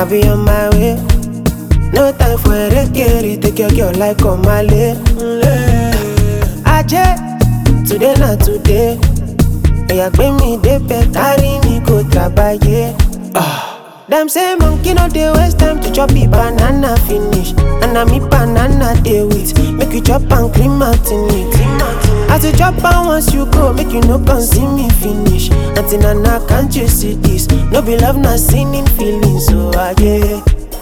I'll be on my way. No time for a recare, take your girl like Omale. Aje, today not today. Oya gbe mi débẹ̀, carry me go trabaye. Them say monkey no dey waste time to chop the banana finish. And na me banana dey with, make you chop and clean out in it. As you chop and once you go, make you no come see me finish. Auntie Nana, can't you see this? No be love, na sinning feelings, so yeah.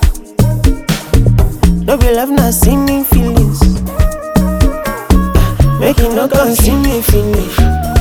No be love, na sinning feelings. Make you no come see me finish.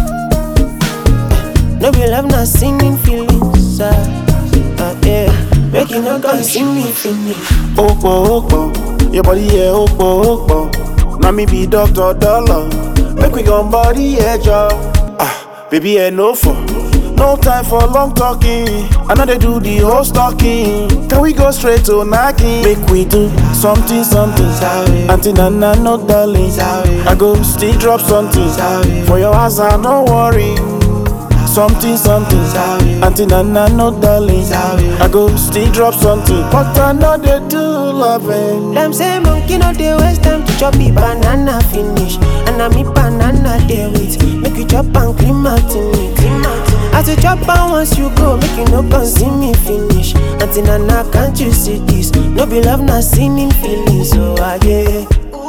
No be love, na sinning feelings, yeah. Make you no come see me finish. Okpo, your body yeah, okpo. Now me be Dr. Dollar. Make we gon' body yeah, job. Baby yeah, no for. No time for long talking. I know they do the whole stalking. Can we go straight to knocking? Make we do something. Auntie Nana, no darling. I go still drop something. For your house, no worry. Something. Auntie Nana, no darling. I go still drop something. But I know they do loving. Them say monkey no dey waste time to chop the banana finish. And na me banana dey with, make you chop and clean out in it. As you chop and once you go, make you no come see me finish. Auntie Nana, can't you see this? No be love, na sinning feelings, so yeah.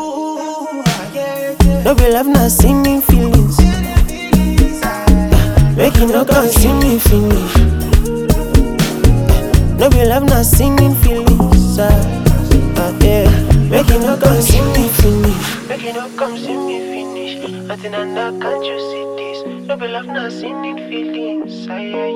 No be love, na sinning feelings. Make you no come see me finish. No be love, na sinning feelings, yeah. Make you no come see me finish. Make you no come see me finish. Auntie Nana, can't you see this? No be love, na sinning feelings, yeah.